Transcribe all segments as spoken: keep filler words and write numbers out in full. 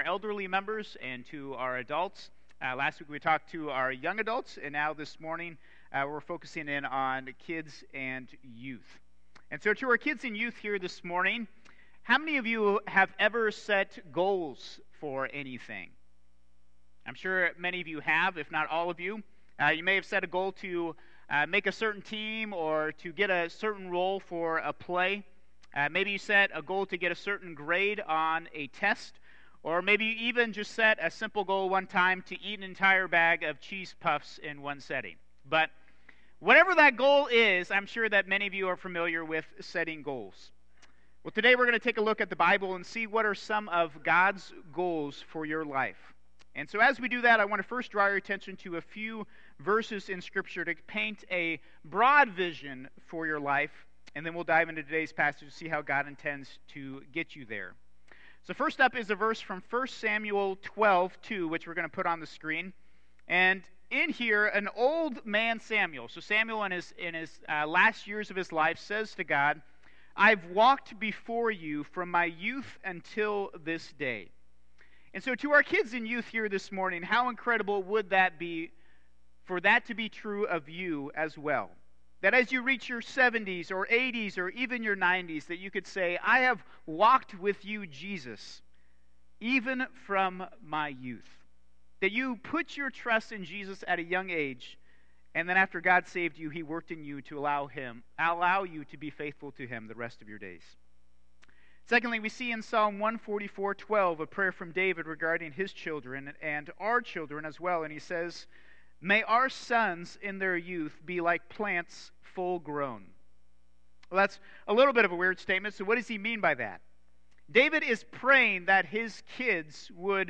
elderly members and to our adults. Uh, last week we talked to our young adults, and now this morning uh, we're focusing in on kids and youth. And so to our kids and youth here this morning, how many of you have ever set goals for anything? I'm sure many of you have, if not all of you. Uh, you may have set a goal to uh, make a certain team or to get a certain role for a play. Uh, maybe you set a goal to get a certain grade on a test, or maybe you even just set a simple goal one time to eat an entire bag of cheese puffs in one setting. But whatever that goal is, I'm sure that many of you are familiar with setting goals. Well, today we're going to take a look at the Bible and see what are some of God's goals for your life. And so as we do that, I want to first draw your attention to a few verses in Scripture to paint a broad vision for your life, and then we'll dive into today's passage to see how God intends to get you there. So first up is a verse from First Samuel twelve two, which we're going to put on the screen. And in here, an old man Samuel, so Samuel in his, in his uh, last years of his life, says to God, "I've walked before you from my youth until this day." And so to our kids and youth here this morning, how incredible would that be for that to be true of you as well? That as you reach your seventies or eighties or even your nineties, that you could say, "I have walked with you, Jesus, even from my youth." That you put your trust in Jesus at a young age, and then after God saved you, He worked in you to allow Him, allow you to be faithful to Him the rest of your days. Secondly, we see in Psalm one forty-four twelve a prayer from David regarding his children and our children as well. And he says, "May our sons in their youth be like plants full grown." Well, that's a little bit of a weird statement. So what does he mean by that? David is praying that his kids would,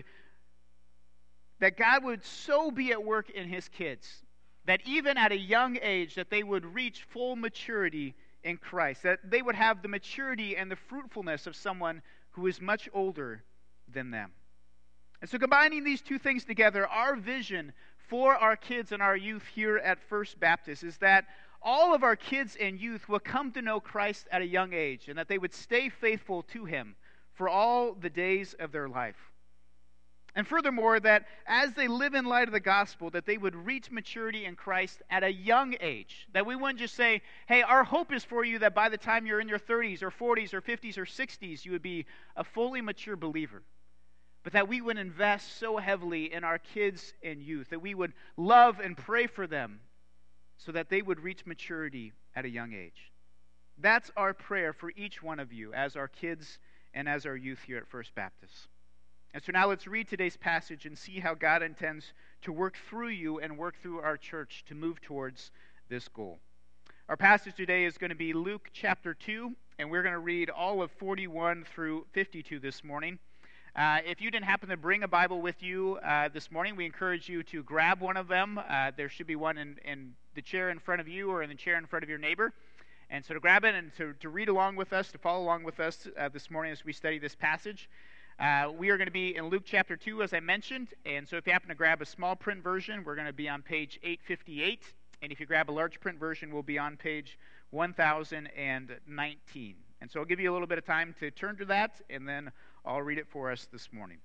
that God would so be at work in his kids, that even at a young age, that they would reach full maturity in Christ, that they would have the maturity and the fruitfulness of someone who is much older than them. And so combining these two things together, our vision for our kids and our youth here at First Baptist is that all of our kids and youth will come to know Christ at a young age, and that they would stay faithful to Him for all the days of their life. And furthermore, that as they live in light of the gospel, that they would reach maturity in Christ at a young age. That we wouldn't just say, "Hey, our hope is for you that by the time you're in your thirties or forties or fifties or sixties, you would be a fully mature believer." But that we would invest so heavily in our kids and youth, that we would love and pray for them so that they would reach maturity at a young age. That's our prayer for each one of you as our kids and as our youth here at First Baptist. And so now let's read today's passage and see how God intends to work through you and work through our church to move towards this goal. Our passage today is going to be Luke chapter two, and we're going to read all of forty-one through fifty-two this morning. Uh, if you didn't happen to bring a Bible with you uh, this morning, we encourage you to grab one of them. Uh, there should be one in, in the chair in front of you or in the chair in front of your neighbor. And so to grab it and to, to read along with us, to follow along with us uh, this morning as we study this passage. Uh, we are going to be in Luke chapter two, as I mentioned, and so if you happen to grab a small print version, we're going to be on page eight fifty-eight, and if you grab a large print version, we'll be on page one thousand nineteen. And so I'll give you a little bit of time to turn to that, and then I'll read it for us this morning.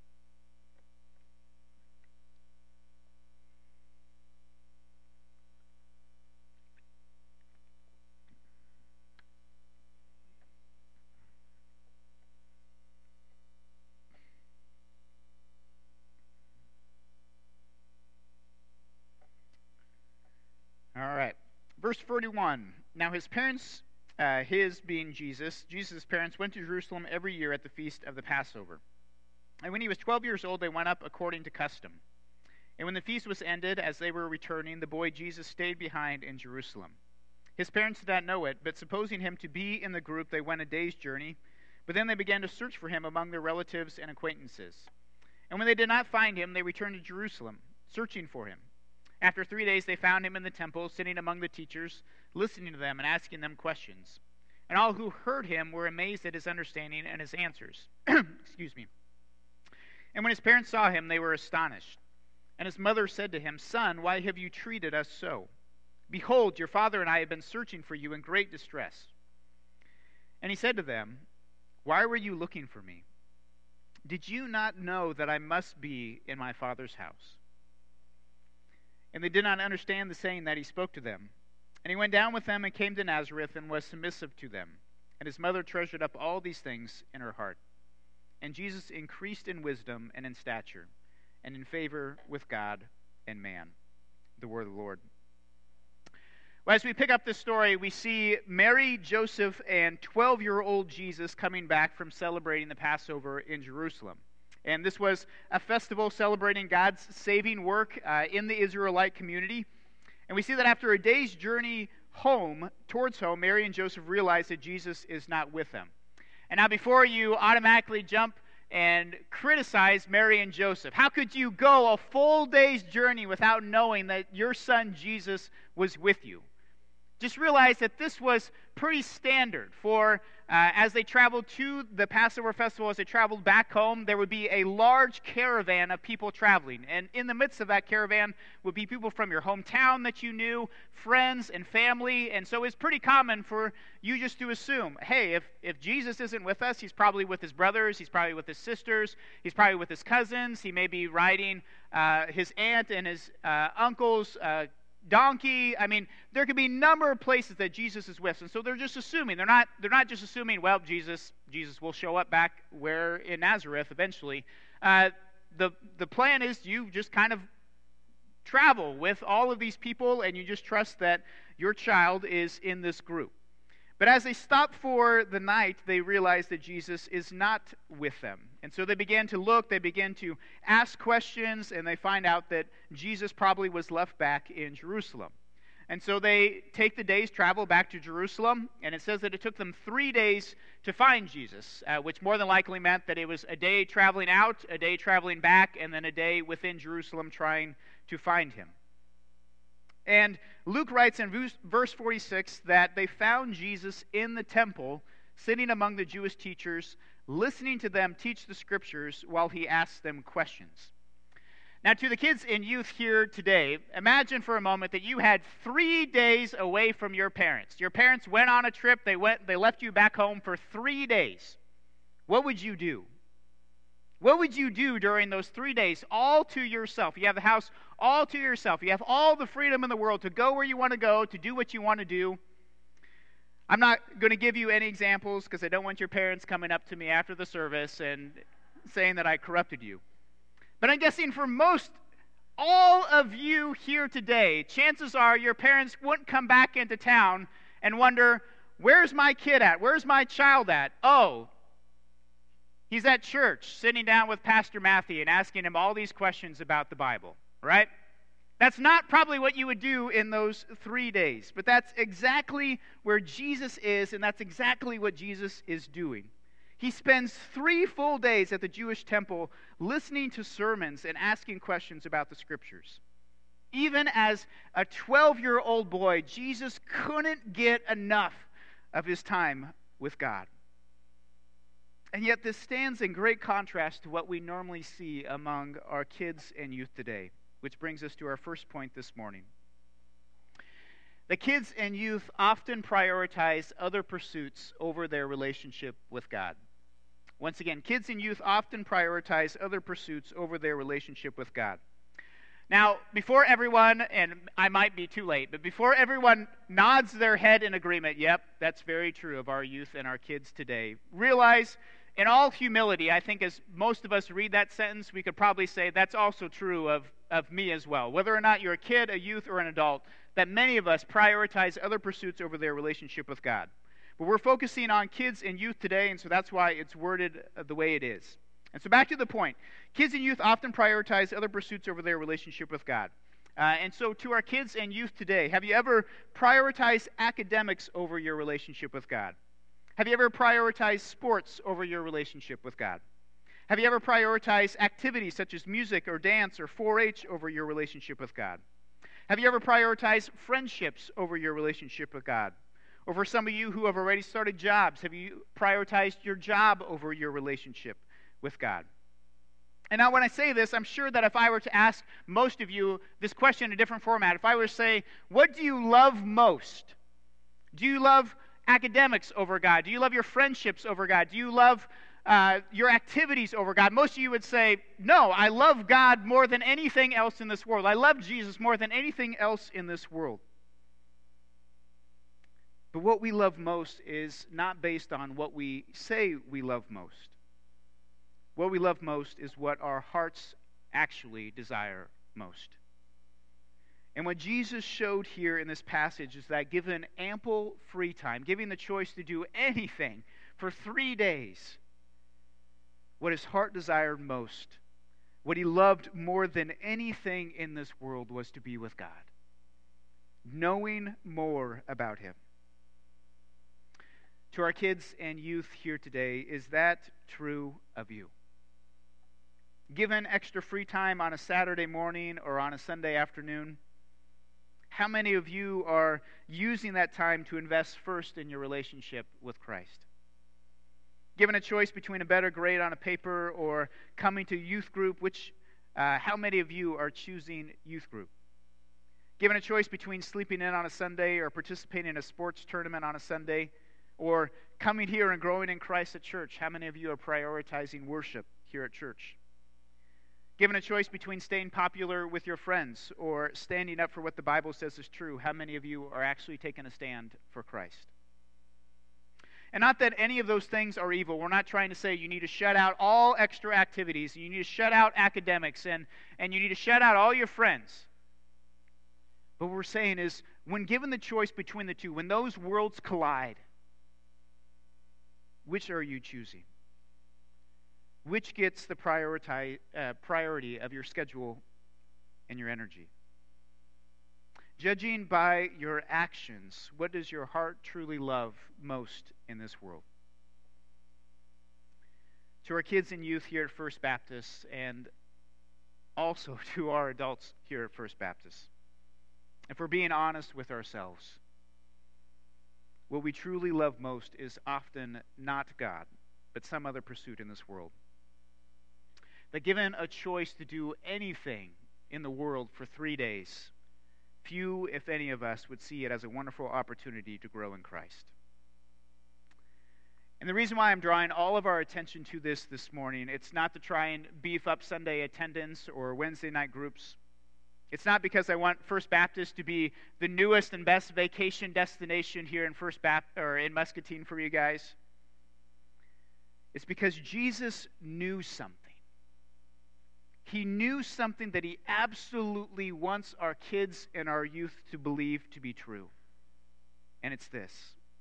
All right, verse forty-one. Now his parents, uh, his being Jesus, Jesus' parents went to Jerusalem every year at the feast of the Passover. And when he was twelve years old, they went up according to custom. And when the feast was ended, as they were returning, the boy Jesus stayed behind in Jerusalem. His parents did not know it, but supposing him to be in the group, they went a day's journey. But then they began to search for him among their relatives and acquaintances. And when they did not find him, they returned to Jerusalem, searching for him. After three days, they found him in the temple, sitting among the teachers, listening to them and asking them questions. And all who heard him were amazed at his understanding and his answers. Excuse me. And when his parents saw him, they were astonished. And his mother said to him, "Son, why have you treated us so? Behold, your father and I have been searching for you in great distress." And he said to them, "Why were you looking for me? "Did you not know that I must be in my Father's house?" And they did not understand the saying that he spoke to them. And he went down with them and came to Nazareth and was submissive to them. And his mother treasured up all these things in her heart. And Jesus increased in wisdom and in stature, and in favor with God and man. The word of the Lord. Well, as we pick up this story, we see Mary, Joseph, and twelve-year-old Jesus coming back from celebrating the Passover in Jerusalem. And this was a festival celebrating God's saving work uh, in the Israelite community. And we see that after a day's journey home, towards home, Mary and Joseph realize that Jesus is not with them. And now before you automatically jump and criticize Mary and Joseph, how could you go a full day's journey without knowing that your son Jesus was with you? Just realize that this was pretty standard for uh, as they traveled to the Passover festival, as they traveled back home, there would be a large caravan of people traveling. And in the midst of that caravan would be people from your hometown that you knew, friends and family. And so it's pretty common for you just to assume, hey, if, if Jesus isn't with us, he's probably with his brothers, he's probably with his sisters, he's probably with his cousins, he may be riding uh, his aunt and his uh, uncle's uh donkey. I mean, there could be a number of places that Jesus is with, and so they're just assuming. They're not. They're not just assuming. Well, Jesus, Jesus will show up back where in Nazareth eventually. Uh, the the plan is you just kind of travel with all of these people, and you just trust that your child is in this group. But as they stop for the night, they realize that Jesus is not with them. And so they began to look, they began to ask questions, and they find out that Jesus probably was left back in Jerusalem. And so they take the day's travel back to Jerusalem, and it says that it took them three days to find Jesus, uh, which more than likely meant that it was a day traveling out, a day traveling back, and then a day within Jerusalem trying to find him. And Luke writes in verse forty-six that they found Jesus in the temple, sitting among the Jewish teachers, listening to them teach the scriptures while he asked them questions. Now, to the kids and youth here today, imagine for a moment that you had three days away from your parents. Your parents went on a trip, they went, they left you back home for three days. What would you do? What would you do during those three days all to yourself? You have the house all to yourself. You have all the freedom in the world to go where you want to go, to do what you want to do. I'm not going to give you any examples because I don't want your parents coming up to me after the service and saying that I corrupted you. But I'm guessing for most, all of you here today, chances are your parents wouldn't come back into town and wonder, where's my kid at? Where's my child at? Oh, he's at church, sitting down with Pastor Matthew and asking him all these questions about the Bible, right? That's not probably what you would do in those three days, but that's exactly where Jesus is, and that's exactly what Jesus is doing. He spends three full days at the Jewish temple listening to sermons and asking questions about the scriptures. Even as a twelve-year-old boy, Jesus couldn't get enough of his time with God. And yet this stands in great contrast to what we normally see among our kids and youth today, which brings us to our first point this morning. The kids and youth often prioritize other pursuits over their relationship with God. Once again, kids and youth often prioritize other pursuits over their relationship with God. Now, before everyone, and I might be too late, but before everyone nods their head in agreement, yep, that's very true of our youth and our kids today, realize in all humility, I think as most of us read that sentence, we could probably say that's also true of, of me as well. Whether or not you're a kid, a youth, or an adult, that many of us prioritize other pursuits over their relationship with God. But we're focusing on kids and youth today, and so that's why it's worded the way it is. And so back to the point. Kids and youth often prioritize other pursuits over their relationship with God. Uh, and so to our kids and youth today, have you ever prioritized academics over your relationship with God? Have you ever prioritized sports over your relationship with God? Have you ever prioritized activities such as music or dance or four H over your relationship with God? Have you ever prioritized friendships over your relationship with God? Or for some of you who have already started jobs, have you prioritized your job over your relationship with God? And now when I say this, I'm sure that if I were to ask most of you this question in a different format, if I were to say, what do you love most? Do you love academics over God? Do you love your friendships over God? Do you love uh, your activities over God. Most of you would say, no, I love God more than anything else in this world. I love Jesus more than anything else in this world. But what we love most is not based on what we say we love most. What we love most is what our hearts actually desire most. And what Jesus showed here in this passage is that given ample free time, given the choice to do anything for three days, what his heart desired most, what he loved more than anything in this world, was to be with God, knowing more about him. To our kids and youth here today, is that true of you? Given extra free time on a Saturday morning or on a Sunday afternoon, how many of you are using that time to invest first in your relationship with Christ? Given a choice between a better grade on a paper or coming to youth group, which uh, how many of you are choosing youth group? Given a choice between sleeping in on a Sunday or participating in a sports tournament on a Sunday, or coming here and growing in Christ at church, how many of you are prioritizing worship here at church? Given a choice between staying popular with your friends or standing up for what the Bible says is true, how many of you are actually taking a stand for Christ? And not that any of those things are evil. We're not trying to say you need to shut out all extra activities, you need to shut out academics, and, and you need to shut out all your friends. But what we're saying is, when given the choice between the two, when those worlds collide, which are you choosing? Which gets the priority, uh, priority of your schedule and your energy? Judging by your actions, what does your heart truly love most in this world? To our kids and youth here at First Baptist, and also to our adults here at First Baptist, if we're being honest with ourselves, what we truly love most is often not God, but some other pursuit in this world. That given a choice to do anything in the world for three days, few, if any of us, would see it as a wonderful opportunity to grow in Christ. And the reason why I'm drawing all of our attention to this this morning, it's not to try and beef up Sunday attendance or Wednesday night groups. It's not because I want First Baptist to be the newest and best vacation destination here in First Baptist or in Muscatine for you guys. It's because Jesus knew something. He knew something that he absolutely wants our kids and our youth to believe to be true. And it's this.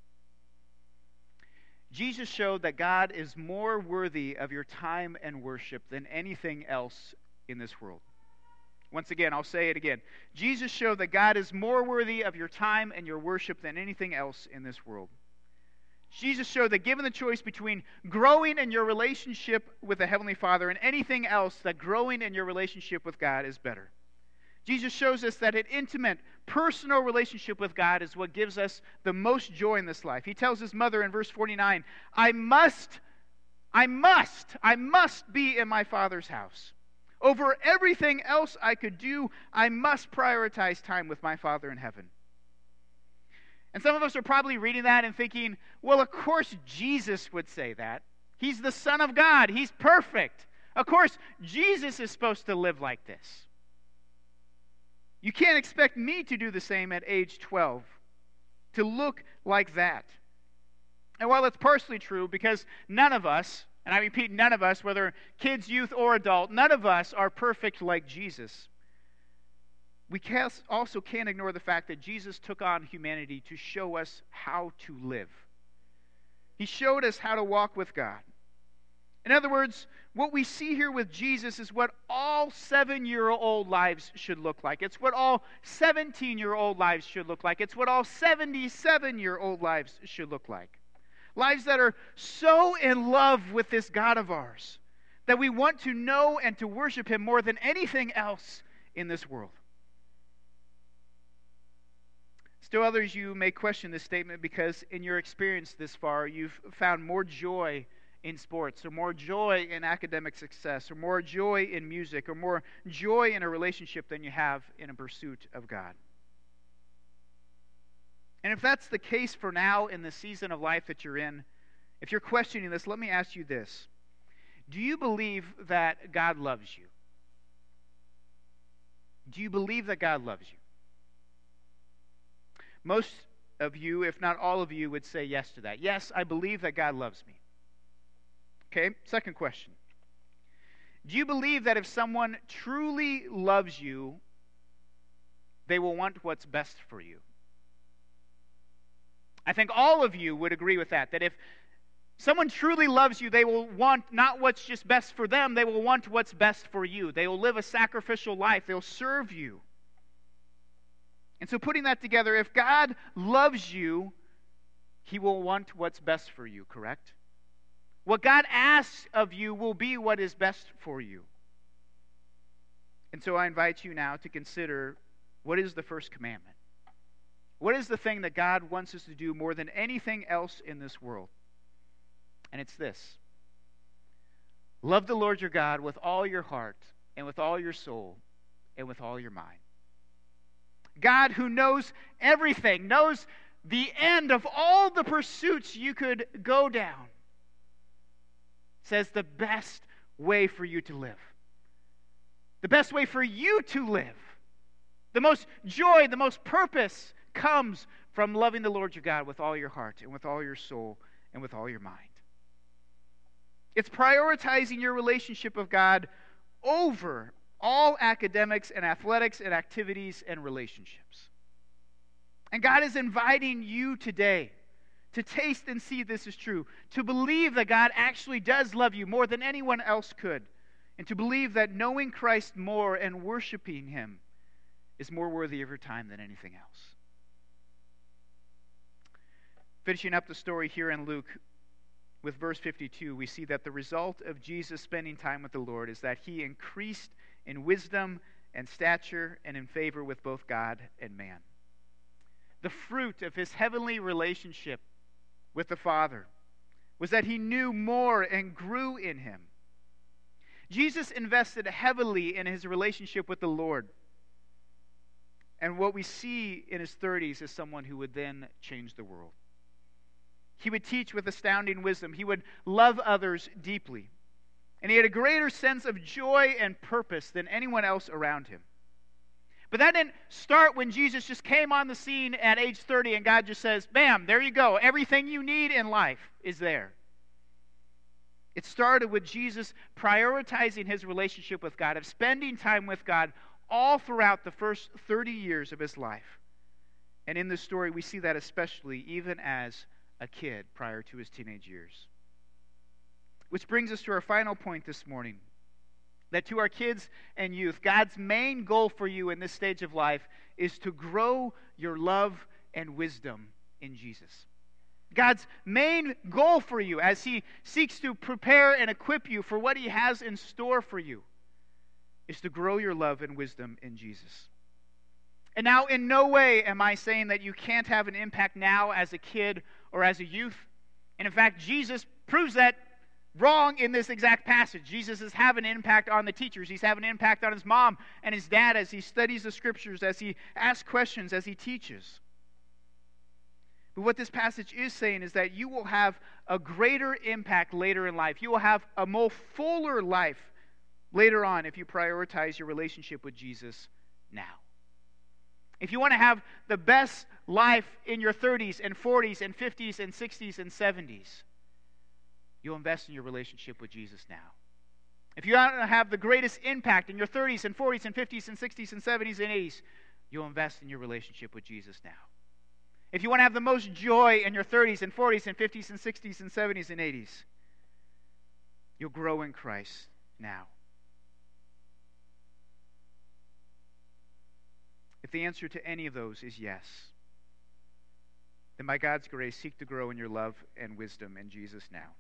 Jesus showed that God is more worthy of your time and worship than anything else in this world. Once again, I'll say it again. Jesus showed that God is more worthy of your time and your worship than anything else in this world. Jesus showed that given the choice between growing in your relationship with the Heavenly Father and anything else, that growing in your relationship with God is better. Jesus shows us that an intimate, personal relationship with God is what gives us the most joy in this life. He tells his mother in verse forty-nine, I must, I must, I must be in my Father's house. Over everything else I could do, I must prioritize time with my Father in heaven. And some of us are probably reading that and thinking, well, of course Jesus would say that. He's the Son of God. He's perfect. Of course, Jesus is supposed to live like this. You can't expect me to do the same at age twelve, to look like that. And while it's partially true, because none of us, and I repeat, none of us, whether kids, youth, or adult, none of us are perfect like Jesus. We also can't ignore the fact that Jesus took on humanity to show us how to live. He showed us how to walk with God. In other words, what we see here with Jesus is what all seven-year-old lives should look like. It's what all seventeen-year-old lives should look like. It's what all seventy-seven-year-old lives should look like. Lives that are so in love with this God of ours that we want to know and to worship him more than anything else in this world. Still others, you may question this statement because in your experience this far, you've found more joy in sports, or more joy in academic success, or more joy in music, or more joy in a relationship than you have in a pursuit of God. And if that's the case for now in the season of life that you're in, If you're questioning this, let me ask you this. Do you believe that God loves you? Do you believe that God loves you? Most of you, if not all of you, would say yes to that. Yes, I believe that God loves me. Okay, second question. Do you believe that if someone truly loves you, they will want what's best for you? I think all of you would agree with that, that if someone truly loves you, they will want not what's just best for them, they will want what's best for you. They will live a sacrificial life. They'll serve you. And so putting that together, if God loves you, He will want what's best for you, correct? What God asks of you will be what is best for you. And so I invite you now to consider, what is the first commandment? What is the thing that God wants us to do more than anything else in this world? And it's this. Love the Lord your God with all your heart and with all your soul and with all your mind. God, who knows everything, knows the end of all the pursuits you could go down, says the best way for you to live, the best way for you to live, the most joy, the most purpose comes from loving the Lord your God with all your heart and with all your soul and with all your mind. It's prioritizing your relationship with God over all academics and athletics and activities and relationships. And God is inviting you today to taste and see this is true, to believe that God actually does love you more than anyone else could, and to believe that knowing Christ more and worshiping Him is more worthy of your time than anything else. Finishing up the story here in Luke, with verse fifty-two, we see that the result of Jesus spending time with the Lord is that He increased in wisdom and stature and in favor with both God and man. The fruit of His heavenly relationship with the Father was that He knew more and grew in Him. Jesus invested heavily in His relationship with the Lord. And what we see in His thirties is someone who would then change the world. He would teach with astounding wisdom. He would love others deeply. And he had a greater sense of joy and purpose than anyone else around him. But that didn't start when Jesus just came on the scene at age thirty and God just says, bam, there you go. Everything you need in life is there. It started with Jesus prioritizing His relationship with God, of spending time with God all throughout the first thirty years of His life. And in this story, we see that especially even as a kid prior to his teenage years. Which brings us to our final point this morning, that to our kids and youth, God's main goal for you in this stage of life is to grow your love and wisdom in Jesus. God's main goal for you as He seeks to prepare and equip you for what He has in store for you is to grow your love and wisdom in Jesus. And now, in no way am I saying that you can't have an impact now as a kid or as a youth. And in fact, Jesus proves that wrong in this exact passage. Jesus is having an impact on the teachers. He's having an impact on his mom and his dad as he studies the scriptures, as he asks questions, as he teaches. But what this passage is saying is that you will have a greater impact later in life. You will have a more fuller life later on if you prioritize your relationship with Jesus now. If you want to have the best life in your thirties and forties and fifties and sixties and seventies, you'll invest in your relationship with Jesus now. If you want to have the greatest impact in your thirties and forties and fifties and sixties and seventies and eighties, you'll invest in your relationship with Jesus now. If you want to have the most joy in your thirties and forties and fifties and sixties and seventies and eighties, you'll grow in Christ now. If the answer to any of those is yes, then by God's grace, seek to grow in your love and wisdom in Jesus now.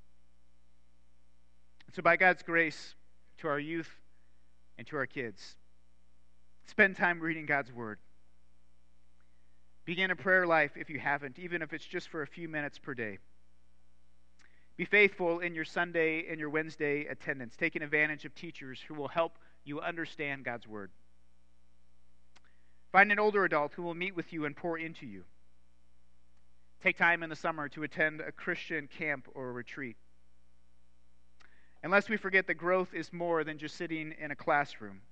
And so by God's grace, to our youth and to our kids, spend time reading God's Word. Begin a prayer life if you haven't, even if it's just for a few minutes per day. Be faithful in your Sunday and your Wednesday attendance, taking advantage of teachers who will help you understand God's Word. Find an older adult who will meet with you and pour into you. Take time in the summer to attend a Christian camp or retreat. And lest we forget that growth is more than just sitting in a classroom.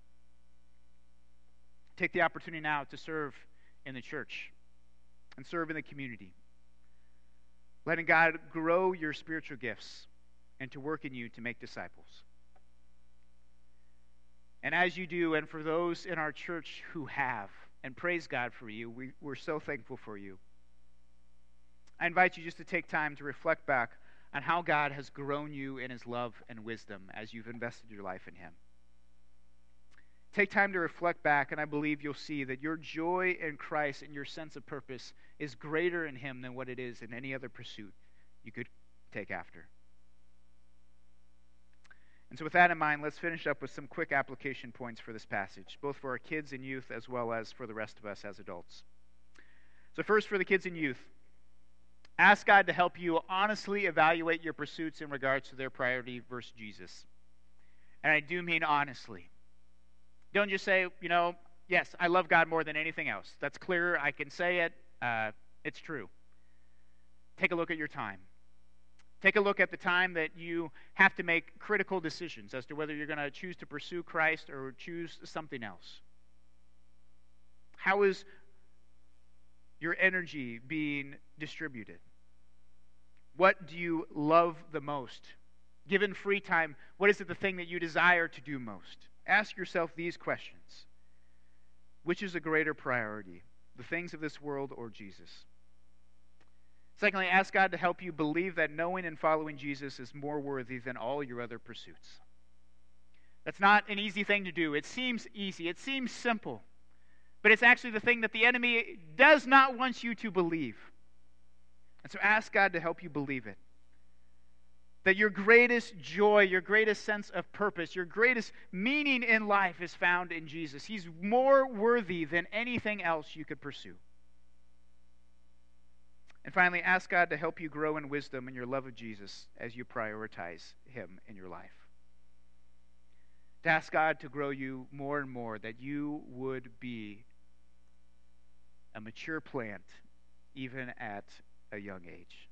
Take the opportunity now to serve in the church and serve in the community, letting God grow your spiritual gifts and to work in you to make disciples. And as you do, and for those in our church who have, and praise God for you, we, we're so thankful for you. I invite you just to take time to reflect back on how God has grown you in his love and wisdom as you've invested your life in him. Take time to reflect back, and I believe you'll see that your joy in Christ and your sense of purpose is greater in him than what it is in any other pursuit you could take after. And so with that in mind, let's finish up with some quick application points for this passage, both for our kids and youth as well as for the rest of us as adults. So first, for the kids and youth, ask God to help you honestly evaluate your pursuits in regards to their priority versus Jesus. And I do mean honestly. Don't just say, you know, yes, I love God more than anything else. That's clear. I can say it. Uh, it's true. Take a look at your time. Take a look at the time that you have to make critical decisions as to whether you're going to choose to pursue Christ or choose something else. How is your energy being distributed? What do you love the most? Given free time, what is it the thing that you desire to do most? Ask yourself these questions. Which is a greater priority, the things of this world or Jesus? Secondly, ask God to help you believe that knowing and following Jesus is more worthy than all your other pursuits. That's not an easy thing to do. It seems easy. It seems simple. But it's actually the thing that the enemy does not want you to believe. And so ask God to help you believe it. That your greatest joy, your greatest sense of purpose, your greatest meaning in life is found in Jesus. He's more worthy than anything else you could pursue. And finally, ask God to help you grow in wisdom and your love of Jesus as you prioritize him in your life. To ask God to grow you more and more, that you would be a mature plant even at a young age.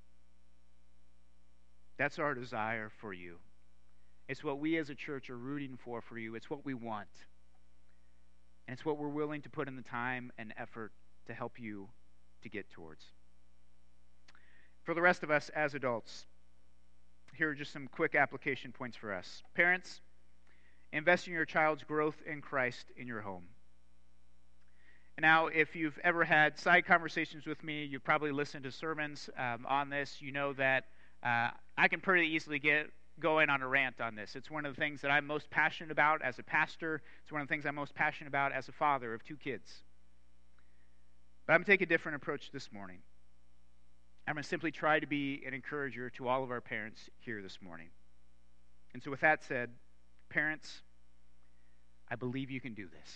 That's our desire for you. It's what we as a church are rooting for for you. It's what we want. And it's what we're willing to put in the time and effort to help you to get towards. For the rest of us as adults, here are just some quick application points for us. Parents, invest in your child's growth in Christ in your home. Now, if you've ever had side conversations with me, you've probably listened to sermons um, on this. You know that uh, I can pretty easily get going on a rant on this. It's one of the things that I'm most passionate about as a pastor. It's one of the things I'm most passionate about as a father of two kids. But I'm going to take a different approach this morning. I'm going to simply try to be an encourager to all of our parents here this morning. And so with that said, parents, I believe you can do this.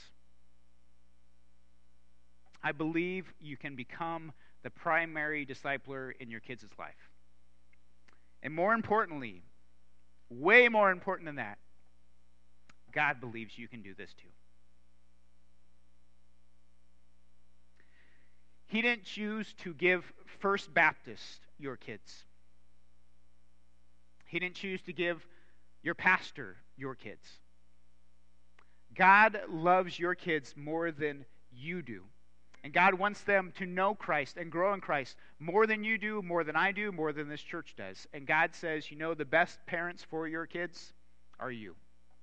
I believe you can become the primary discipler in your kids' life. And more importantly, way more important than that, God believes you can do this too. He didn't choose to give First Baptist your kids. He didn't choose to give your pastor your kids. God loves your kids more than you do. And God wants them to know Christ and grow in Christ more than you do, more than I do, more than this church does. And God says, you know, the best parents for your kids are you.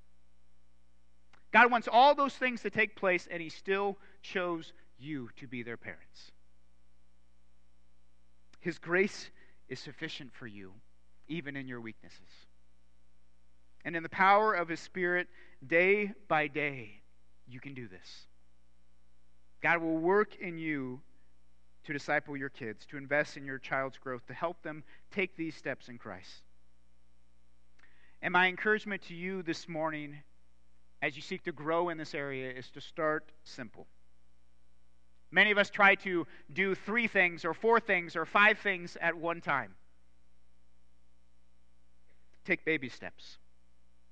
God wants all those things to take place, and he still chose you to be their parents. His grace is sufficient for you, even in your weaknesses. And in the power of his Spirit, day by day, you can do this. God will work in you to disciple your kids, to invest in your child's growth, to help them take these steps in Christ. And my encouragement to you this morning, as you seek to grow in this area, is to start simple. Many of us try to do three things or four things or five things at one time. Take baby steps.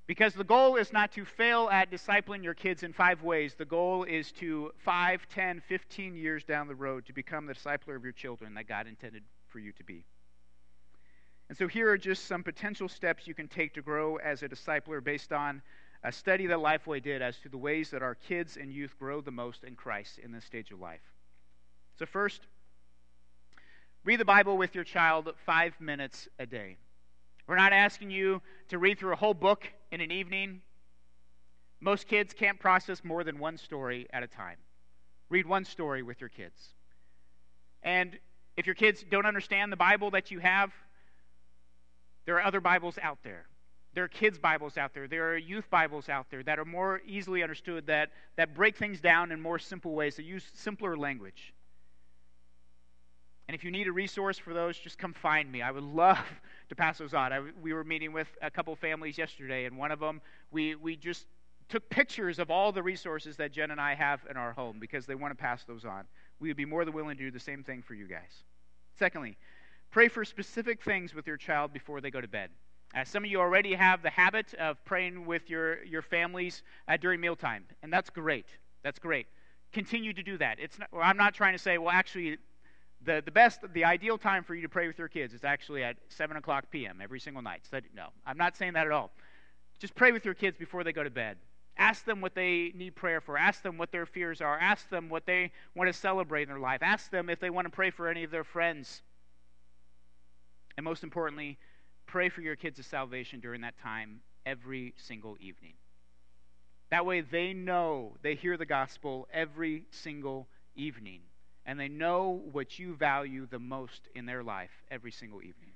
Because the goal is not to fail at discipling your kids in five ways. The goal is to five, ten, fifteen years down the road to become the discipler of your children that God intended for you to be. And so here are just some potential steps you can take to grow as a discipler based on a study that Lifeway did as to the ways that our kids and youth grow the most in Christ in this stage of life. So first, read the Bible with your child five minutes a day. We're not asking you to read through a whole book in an evening. Most kids can't process more than one story at a time. Read one story with your kids. And if your kids don't understand the Bible that you have, there are other Bibles out there. There are kids' Bibles out there. There are youth Bibles out there that are more easily understood, that, that break things down in more simple ways, that use simpler language. And if you need a resource for those, just come find me. I would love to pass those on. I, we were meeting with a couple families yesterday, and one of them, we, we just took pictures of all the resources that Jen and I have in our home because they want to pass those on. We would be more than willing to do the same thing for you guys. Secondly, pray for specific things with your child before they go to bed. Uh, some of you already have the habit of praying with your, your families uh, during mealtime, and that's great. That's great. Continue to do that. It's not, well, I'm not trying to say, well, actually, The the best, the ideal time for you to pray with your kids is actually at seven o'clock p.m. every single night. So, no, I'm not saying that at all. Just pray with your kids before they go to bed. Ask them what they need prayer for. Ask them what their fears are. Ask them what they want to celebrate in their life. Ask them if they want to pray for any of their friends. And most importantly, pray for your kids' salvation during that time every single evening. That way they know, they hear the gospel every single evening. And they know what you value the most in their life every single evening.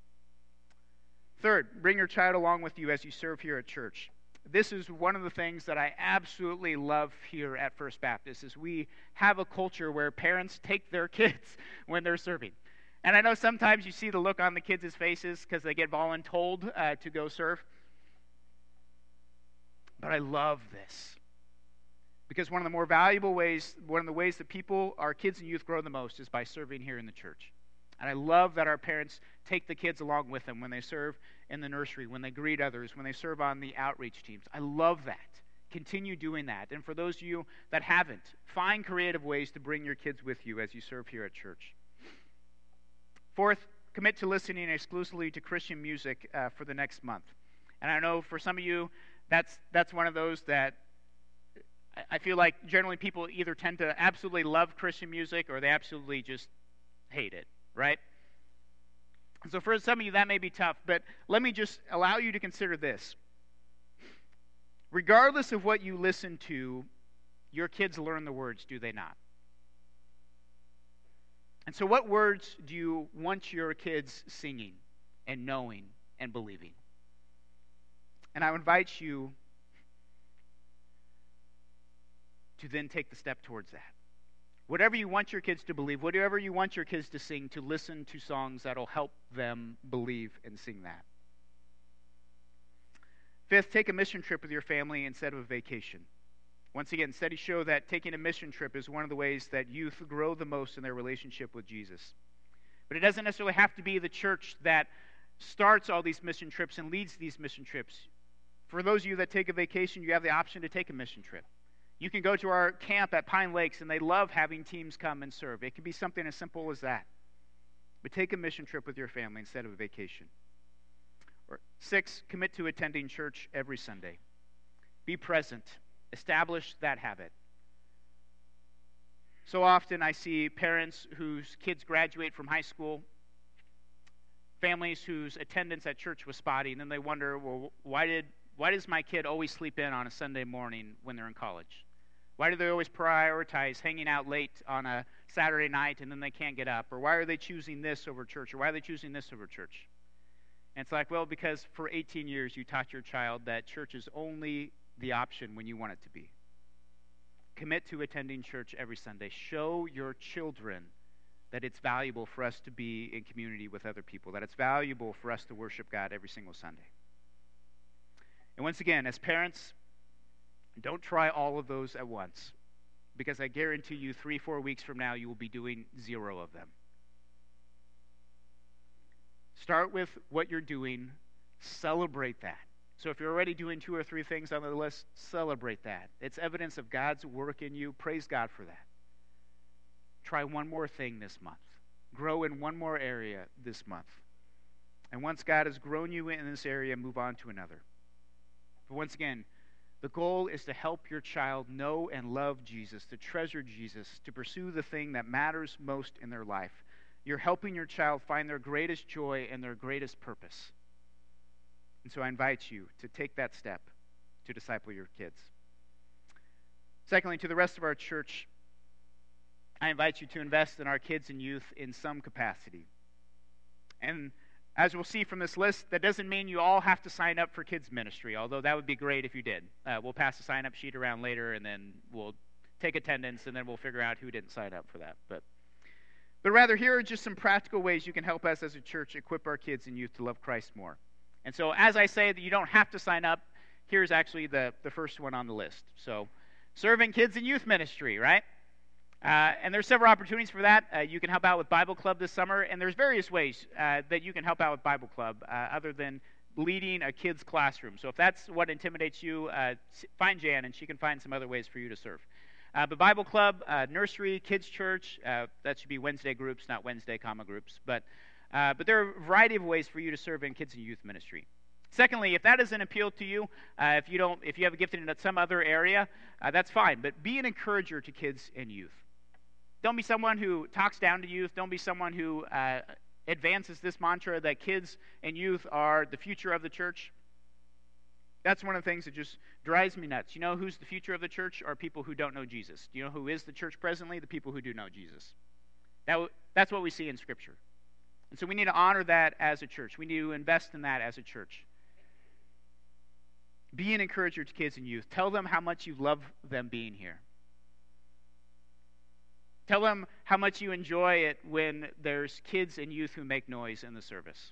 Third, bring your child along with you as you serve here at church. This is one of the things that I absolutely love here at First Baptist, is we have a culture where parents take their kids when they're serving. And I know sometimes you see the look on the kids' faces because they get voluntold uh, to go serve. But I love this. Because one of the more valuable ways, one of the ways that people, our kids and youth grow the most is by serving here in the church. And I love that our parents take the kids along with them when they serve in the nursery, when they greet others, when they serve on the outreach teams. I love that. Continue doing that. And for those of you that haven't, find creative ways to bring your kids with you as you serve here at church. Fourth, commit to listening exclusively to Christian music uh, for the next month. And I know for some of you, that's that's one of those that I feel like generally people either tend to absolutely love Christian music or they absolutely just hate it, right? So for some of you, that may be tough, but let me just allow you to consider this. Regardless of what you listen to, your kids learn the words, do they not? And so what words do you want your kids singing and knowing and believing? And I invite you to then take the step towards that. Whatever you want your kids to believe, whatever you want your kids to sing, to listen to songs that will help them believe and sing that. Fifth, take a mission trip with your family instead of a vacation. Once again, studies show that taking a mission trip is one of the ways that youth grow the most in their relationship with Jesus. But it doesn't necessarily have to be the church that starts all these mission trips and leads these mission trips. For those of you that take a vacation, you have the option to take a mission trip. You can go to our camp at Pine Lakes, and they love having teams come and serve. It can be something as simple as that. But take a mission trip with your family instead of a vacation. Or six, commit to attending church every Sunday. Be present. Establish that habit. So often I see parents whose kids graduate from high school, families whose attendance at church was spotty, and then they wonder, well, why did why does my kid always sleep in on a Sunday morning when they're in college? Why do they always prioritize hanging out late on a Saturday night and then they can't get up? Or why are they choosing this over church? Or why are they choosing this over church? And it's like, well, because for eighteen years you taught your child that church is only the option when you want it to be. Commit to attending church every Sunday. Show your children that it's valuable for us to be in community with other people, that it's valuable for us to worship God every single Sunday. And once again, as parents, don't try all of those at once, because I guarantee you three, four weeks from now, you will be doing zero of them. Start with what you're doing. Celebrate that. So if you're already doing two or three things on the list, celebrate that. It's evidence of God's work in you. Praise God for that. Try one more thing this month. Grow in one more area this month. And once God has grown you in this area, move on to another. But once again, the goal is to help your child know and love Jesus, to treasure Jesus, to pursue the thing that matters most in their life. You're helping your child find their greatest joy and their greatest purpose. And so I invite you to take that step to disciple your kids. Secondly, to the rest of our church, I invite you to invest in our kids and youth in some capacity. And as we'll see from this list, that doesn't mean you all have to sign up for kids ministry, although that would be great if you did. Uh, we'll pass the sign-up sheet around later, and then we'll take attendance, and then we'll figure out who didn't sign up for that. But, but rather, here are just some practical ways you can help us as a church equip our kids and youth to love Christ more. And so as I say that you don't have to sign up, here's actually the, the first one on the list. So serving kids and youth ministry, right? Uh, and there's several opportunities for that. Uh, you can help out with Bible Club this summer, and there's various ways uh, that you can help out with Bible Club uh, other than leading a kid's classroom. So if that's what intimidates you, uh, find Jan, and she can find some other ways for you to serve. Uh, but Bible Club, uh, nursery, kids' church, uh, that should be Wednesday groups, not Wednesday comma groups. But Uh, but there are a variety of ways for you to serve in kids and youth ministry. Secondly, if that doesn't appeal to you, uh, if you don't, if you have a gifting in some other area, uh, that's fine. But be an encourager to kids and youth. Don't be someone who talks down to youth. Don't be someone who uh, advances this mantra that kids and youth are the future of the church. That's one of the things that just drives me nuts. You know who's the future of the church? Are people who don't know Jesus. Do you know who is the church presently? The people who do know Jesus. That w- that's what we see in Scripture. And so we need to honor that as a church. We need to invest in that as a church. Be an encourager to kids and youth. Tell them how much you love them being here. Tell them how much you enjoy it when there's kids and youth who make noise in the service.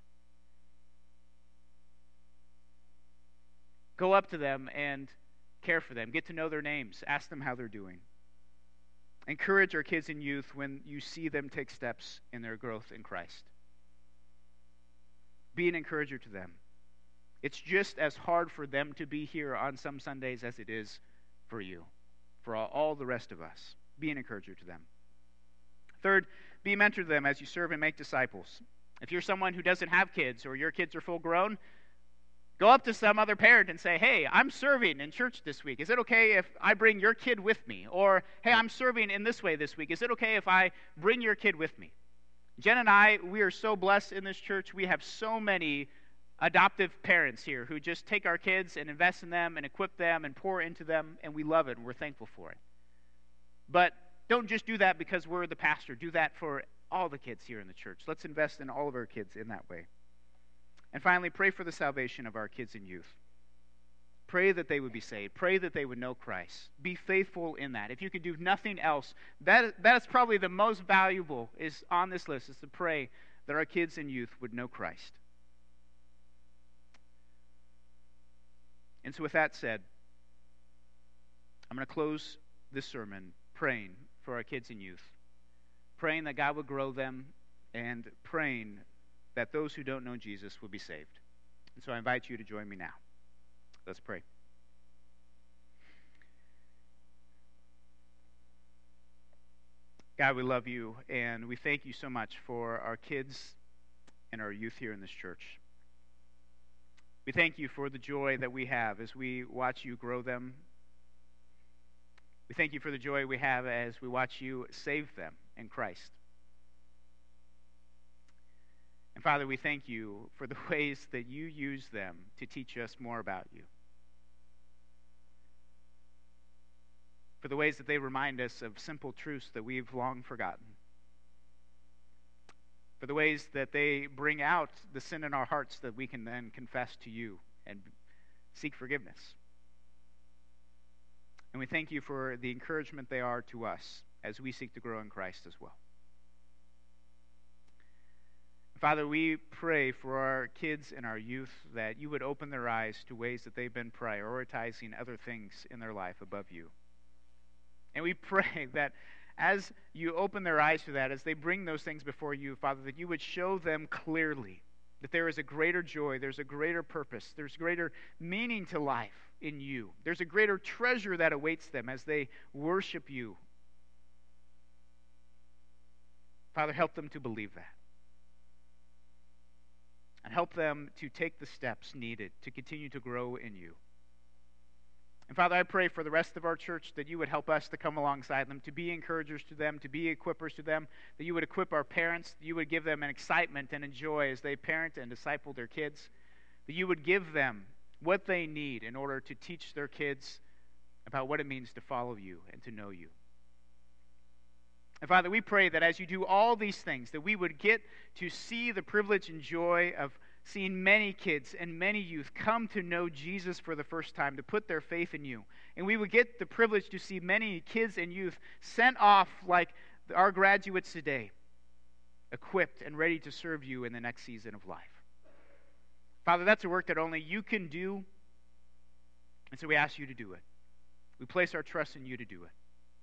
Go up to them and care for them. Get to know their names. Ask them how they're doing. Encourage our kids and youth when you see them take steps in their growth in Christ. Be an encourager to them. It's just as hard for them to be here on some Sundays as it is for you, for all, all the rest of us. Be an encourager to them. Third, be a mentor to them as you serve and make disciples. If you're someone who doesn't have kids or your kids are full grown, go up to some other parent and say, hey, I'm serving in church this week. Is it okay if I bring your kid with me? Or, hey, I'm serving in this way this week. Is it okay if I bring your kid with me? Jen and I, we are so blessed in this church. We have so many adoptive parents here who just take our kids and invest in them and equip them and pour into them, and we love it and we're thankful for it. But don't just do that because we're the pastor. Do that for all the kids here in the church. Let's invest in all of our kids in that way. And finally, pray for the salvation of our kids and youth. Pray that they would be saved. Pray that they would know Christ. Be faithful in that. If you could do nothing else, that that is probably the most valuable is on this list, is to pray that our kids and youth would know Christ. And so with that said, I'm going to close this sermon praying for our kids and youth, praying that God would grow them, and praying that those who don't know Jesus will be saved. And so I invite you to join me now. Let's pray. God, we love you, and we thank you so much for our kids and our youth here in this church. We thank you for the joy that we have as we watch you grow them. We thank you for the joy we have as we watch you save them in Christ. And Father, we thank you for the ways that you use them to teach us more about you. For the ways that they remind us of simple truths that we've long forgotten. For the ways that they bring out the sin in our hearts that we can then confess to you and seek forgiveness. And we thank you for the encouragement they are to us as we seek to grow in Christ as well. Father, we pray for our kids and our youth that you would open their eyes to ways that they've been prioritizing other things in their life above you. And we pray that as you open their eyes to that, as they bring those things before you, Father, that you would show them clearly that there is a greater joy, there's a greater purpose, there's greater meaning to life in you. There's a greater treasure that awaits them as they worship you. Father, help them to believe that. And help them to take the steps needed to continue to grow in you. And Father, I pray for the rest of our church that you would help us to come alongside them, to be encouragers to them, to be equippers to them, that you would equip our parents, that you would give them an excitement and a joy as they parent and disciple their kids, that you would give them what they need in order to teach their kids about what it means to follow you and to know you. And Father, we pray that as you do all these things, that we would get to see the privilege and joy of seeing many kids and many youth come to know Jesus for the first time, to put their faith in you. And we would get the privilege to see many kids and youth sent off like our graduates today, equipped and ready to serve you in the next season of life. Father, that's a work that only you can do, and so we ask you to do it. We place our trust in you to do it.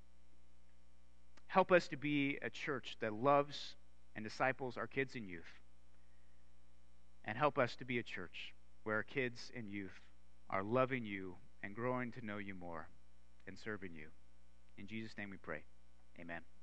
Help us to be a church that loves and disciples our kids and youth. And help us to be a church where our kids and youth are loving you and growing to know you more and serving you. In Jesus' name we pray. Amen.